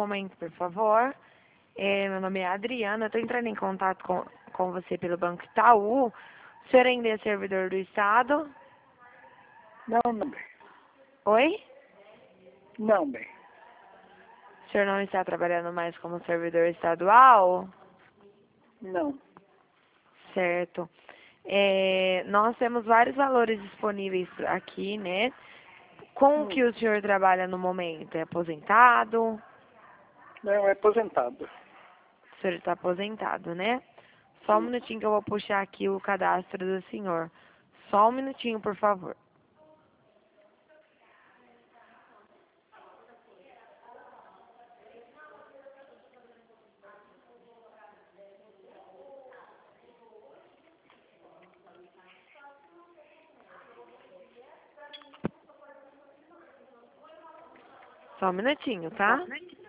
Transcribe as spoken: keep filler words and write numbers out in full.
momento, por favor. É, meu nome é Adriana, eu estou entrando em contato com, com você pelo Banco Itaú. O senhor ainda é servidor do Estado? Não, não, bem. Oi? Não, bem. O senhor não está trabalhando mais como servidor estadual? Não. Certo. É, nós temos vários valores disponíveis aqui, né? Com o Hum. que o senhor trabalha no momento? É aposentado? Não, é aposentado. O senhor está aposentado, né? Só um Hum. minutinho que eu vou puxar aqui o cadastro do senhor. Só um minutinho, por favor. Só um minutinho, tá?